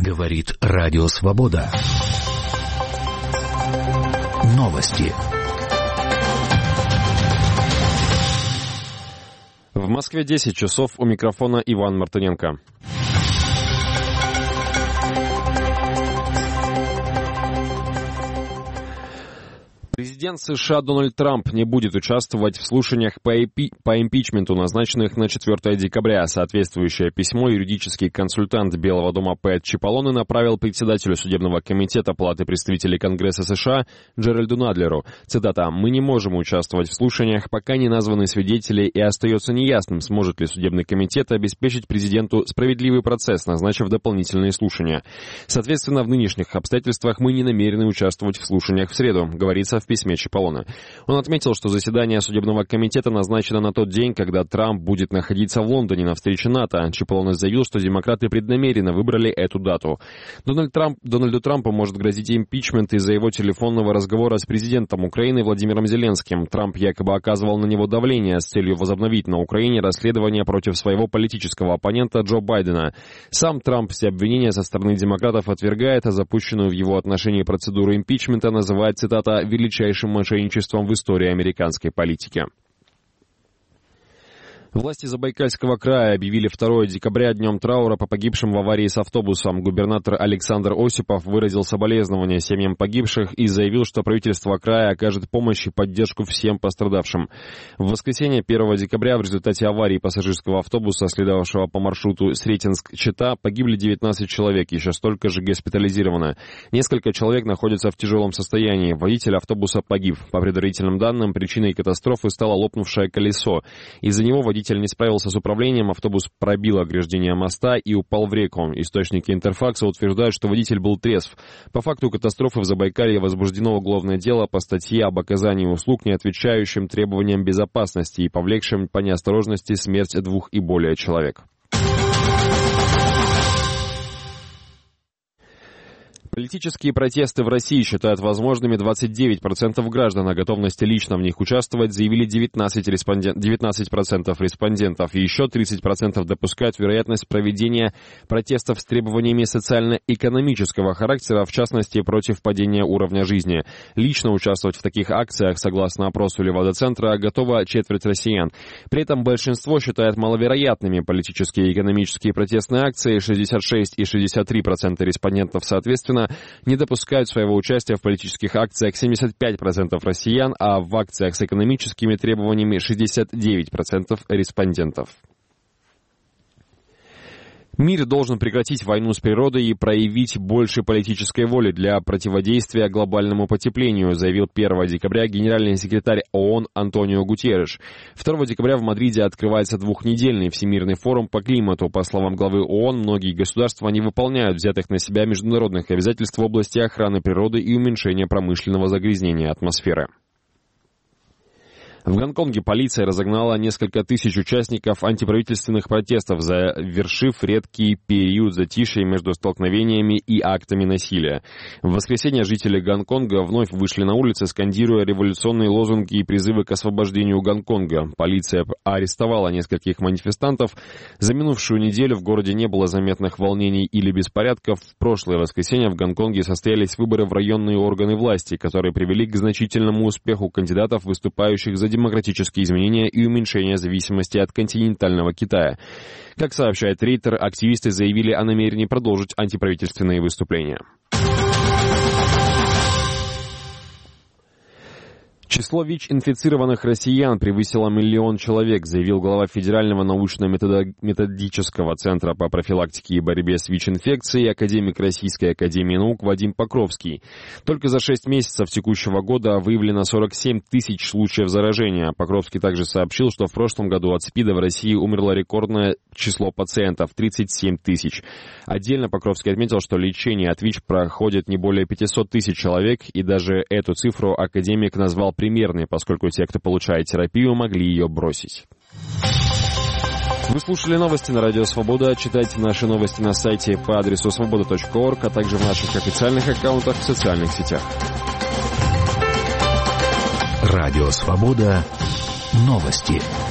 Говорит Радио Свобода. Новости. В Москве 10 часов, у микрофона Иван Мартыненко. Президент США Дональд Трамп не будет участвовать в слушаниях по импичменту, назначенных на 4 декабря. Соответствующее письмо юридический консультант Белого дома Пэт Чиполлоне направил председателю судебного комитета Палаты представителей Конгресса США Джеральду Надлеру. Цитата: «Мы не можем участвовать в слушаниях, пока не названы свидетели, и остается неясным, сможет ли судебный комитет обеспечить президенту справедливый процесс, назначив дополнительные слушания. Соответственно, в нынешних обстоятельствах мы не намерены участвовать в слушаниях в среду», говорится в письме Чиполлоне. Он отметил, что заседание судебного комитета назначено на тот день, когда Трамп будет находиться в Лондоне на встрече НАТО. Чиполлоне заявил, что демократы преднамеренно выбрали эту дату. Дональду Трампу может грозить импичмент из-за его телефонного разговора с президентом Украины Владимиром Зеленским. Трамп якобы оказывал на него давление с целью возобновить на Украине расследование против своего политического оппонента Джо Байдена. Сам Трамп все обвинения со стороны демократов отвергает, а запущенную в его отношении процедуру импичмента называет, цитата, «величайшим мошенничеством в истории американской политики». Власти Забайкальского края объявили 2 декабря днем траура по погибшим в аварии с автобусом. Губернатор Александр Осипов выразил соболезнования семьям погибших и заявил, что правительство края окажет помощь и поддержку всем пострадавшим. В воскресенье 1 декабря в результате аварии пассажирского автобуса, следовавшего по маршруту Сретенск-Чита, погибли 19 человек, еще столько же госпитализировано. Несколько человек находятся в тяжелом состоянии. Водитель автобуса погиб. По предварительным данным, причиной катастрофы стало лопнувшее колесо. Из-за него водитель не справился с управлением, автобус пробил ограждение моста и упал в реку. Источники Интерфакса утверждают, что водитель был трезв. По факту катастрофы в Забайкалье возбуждено уголовное дело по статье об оказании услуг, не отвечающим требованиям безопасности и повлекшим по неосторожности смерть 2 и более человек. Политические протесты в России считают возможными 29% граждан, а готовности лично в них участвовать заявили 19% респондентов. И еще 30% допускают вероятность проведения протестов с требованиями социально-экономического характера, в частности, против падения уровня жизни. Лично участвовать в таких акциях, согласно опросу Левада-центра, готово четверть россиян. При этом большинство считает маловероятными политические и экономические протестные акции, 66 и 63% респондентов соответственно не допускают своего участия в политических акциях 75% россиян, а в акциях с экономическими требованиями 69% респондентов. Мир должен прекратить войну с природой и проявить больше политической воли для противодействия глобальному потеплению, заявил 1 декабря генеральный секретарь ООН Антонио Гутерриш. 2 декабря в Мадриде открывается двухнедельный Всемирный форум по климату. По словам главы ООН, многие государства не выполняют взятых на себя международных обязательств в области охраны природы и уменьшения промышленного загрязнения атмосферы. В Гонконге полиция разогнала несколько тысяч участников антиправительственных протестов, завершив редкий период затишья между столкновениями и актами насилия. В воскресенье жители Гонконга вновь вышли на улицы, скандируя революционные лозунги и призывы к освобождению Гонконга. Полиция арестовала нескольких манифестантов. За минувшую неделю в городе не было заметных волнений или беспорядков. В прошлое воскресенье в Гонконге состоялись выборы в районные органы власти, которые привели к значительному успеху кандидатов, выступающих за демократические изменения и уменьшение зависимости от континентального Китая. Как сообщает Рейтер, активисты заявили о намерении продолжить антиправительственные выступления. Число ВИЧ-инфицированных россиян превысило 1 миллион человек, заявил глава Федерального научно-методического центра по профилактике и борьбе с ВИЧ-инфекцией, академик Российской академии наук Вадим Покровский. Только за 6 месяцев текущего года выявлено 47 тысяч случаев заражения. Покровский также сообщил, что в прошлом году от СПИДа в России умерло рекордное число пациентов – 37 тысяч. Отдельно Покровский отметил, что лечение от ВИЧ проходит не более 500 тысяч человек, и даже эту цифру академик назвал примерной, поскольку те, кто получает терапию, могли ее бросить. Вы слушали новости на Радио Свобода. Читайте наши новости на сайте по адресу svoboda.org, а также в наших официальных аккаунтах в социальных сетях. Радио Свобода. Новости.